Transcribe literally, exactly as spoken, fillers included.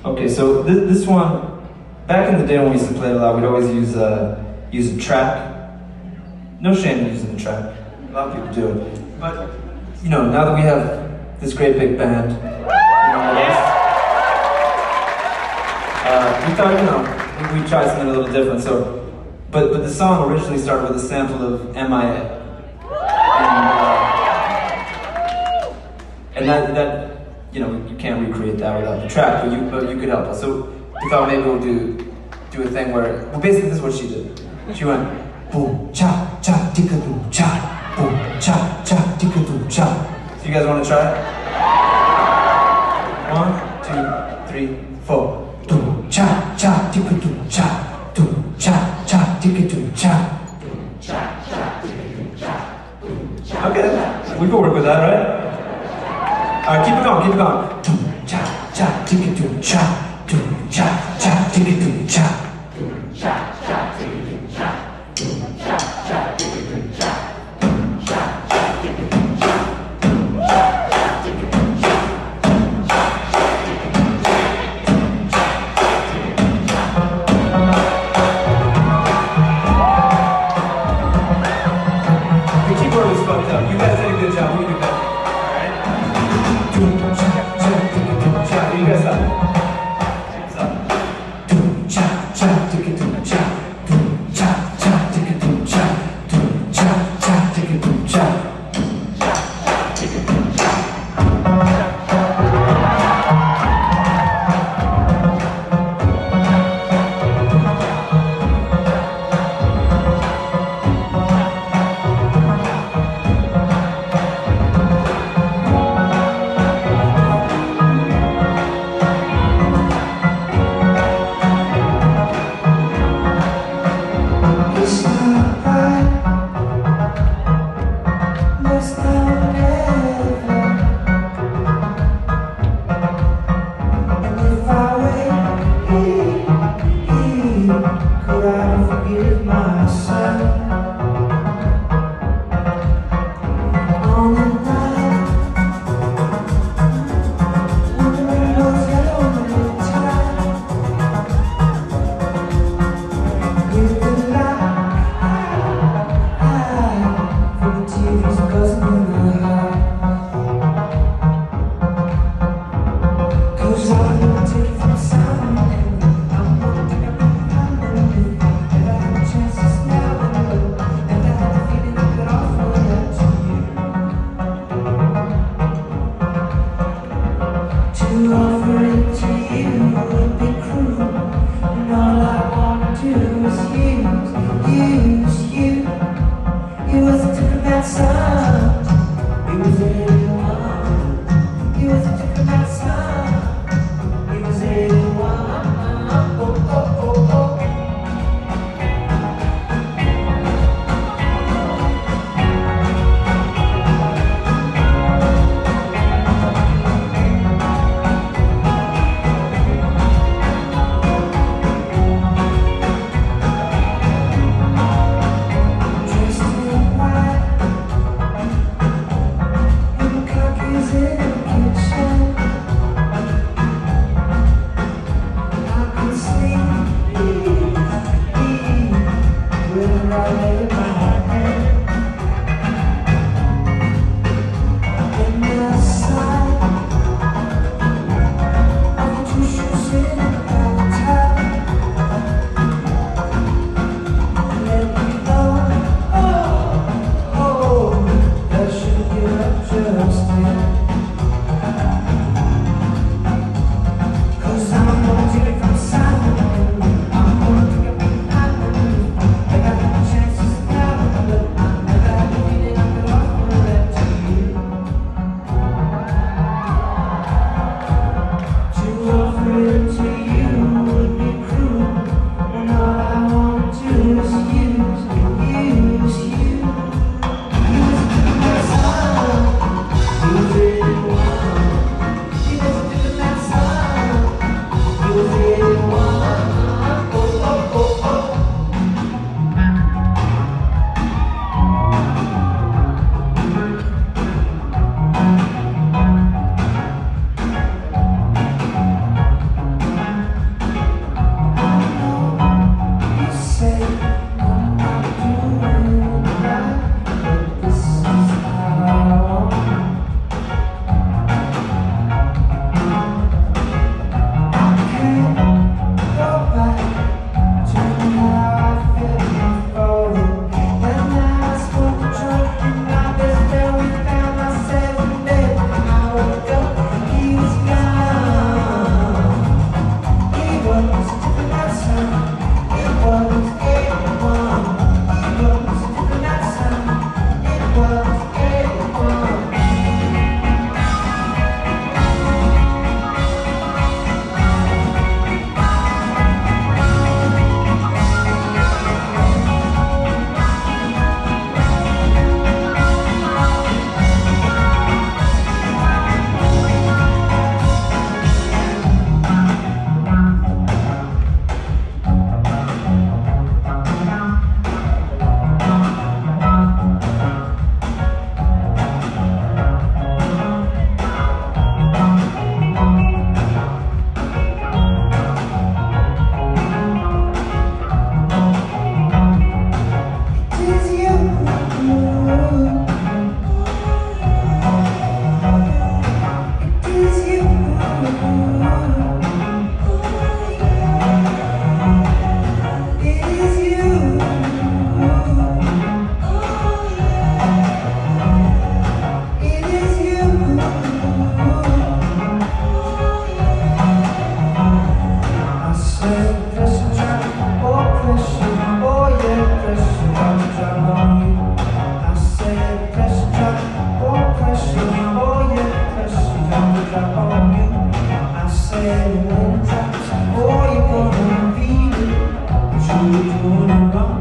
Okay, so this, this one, back in the day when we used to play it a lot, we'd always use uh, use a track. No shame in using the track. A lot of people do it. But, you know, now that we have this great big band, you know, uh, we thought, you know, we, we tried something a little different. So, but but the song originally started with a sample of M I A, and, uh, and that that you know you can't recreate that without the track, but you but you could help us. So we thought maybe we'll do do a thing where, well, basically this is what she did. She went boom cha cha ticka boom cha boom cha cha ticka boom cha. So you guys want to try it? One, two, three, four. Boom cha cha ticka boom cha boom cha cha ticka boom cha. Okay, we can work with that, right? All right, keep it going, keep it going. Boom cha cha ticka boom cha boom cha cha ticka boom cha. Cha cha ticka boom cha. You guys did a good job. We can do better. Alright? You guys stop. Oh, you're gonna feel it, but you're gonna run.